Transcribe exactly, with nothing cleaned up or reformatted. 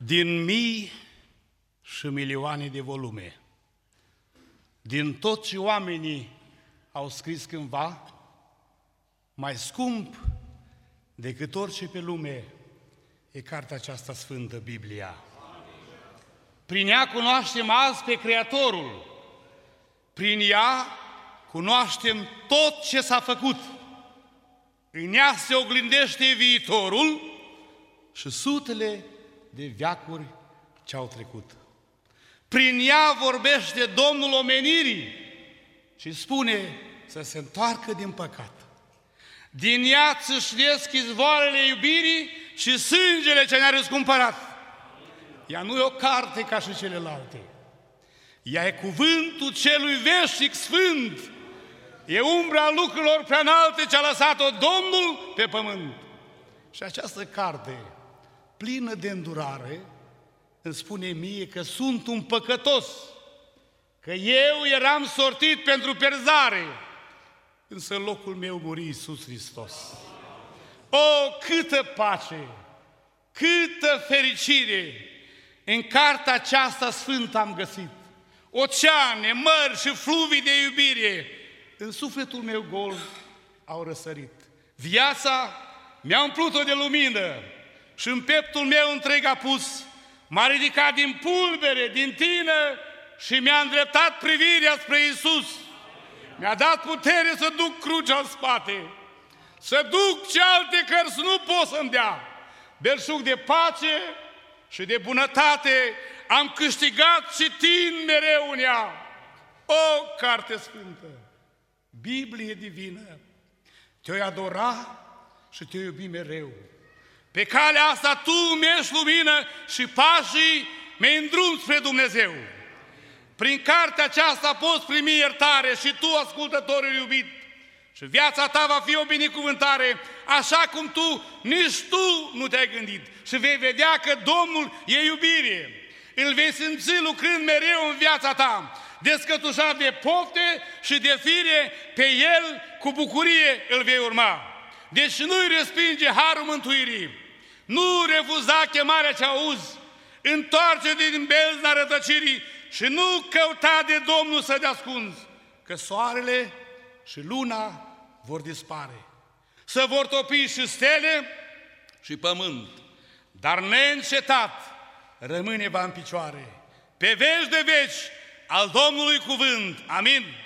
din mii și milioane de volume, din tot ce oamenii au scris cândva, mai scump decât orice pe lume e cartea aceasta sfântă, Biblia. Prin ea cunoaștem azi pe Creatorul, prin ea cunoaștem tot ce s-a făcut, în ea se oglindește viitorul și sutele de veacuri ce au trecut. Prin ea vorbește Domnul omenirii și spune să se întoarcă din păcat. Din ea țâșnesc izvoarele iubirii și sângele ce ne-a răscumpărat. Ea nu e o carte ca și celelalte. Ea e cuvântul celui veșnic sfânt. E umbra lucrurilor prea înalte ce a lăsat-o Domnul pe pământ. Și această carte, plină de îndurare, îmi spune mie că sunt un păcătos, că eu eram sortit pentru pierzare, însă în locul meu muri Iisus Hristos. O, câtă pace, câtă fericire în cartea aceasta sfântă am găsit! Oceane, mări și fluvii de iubire în sufletul meu gol au răsărit. Viața mi-a umplut-o de lumină și în pieptul meu întreg a pus. M-a ridicat din pulbere, din tină și mi-a îndreptat privirea spre Iisus. Mi-a dat putere să duc crucea în spate, să duc ce alte cărți nu pot să-mi dea. Belșug de pace și de bunătate am câștigat citind mereu în ea. O, carte sfântă, Biblie divină, te-o adora și te-o iubi mereu. Pe calea asta tu mi-ești lumină și pașii mi-i îndrum spre Dumnezeu. Prin cartea aceasta poți primi iertare și tu, ascultătorul iubit, și viața ta va fi o binecuvântare, așa cum tu, nici tu nu te-ai gândit. Și vei vedea că Domnul e iubire. Îl vei simți lucrând mereu în viața ta, descătușat de pofte și de fire, pe El cu bucurie îl vei urma. Deci nu-i respinge harul mântuirii, nu refuza chemarea ce auzi, întoarce-te din bezna rătăcirii și nu căuta de Domnul să te ascunzi, că soarele și luna vor dispare, să vor topi și stele și pământ, dar neîncetat rămâne va în picioare, pe veci de veci al Domnului cuvânt. Amin.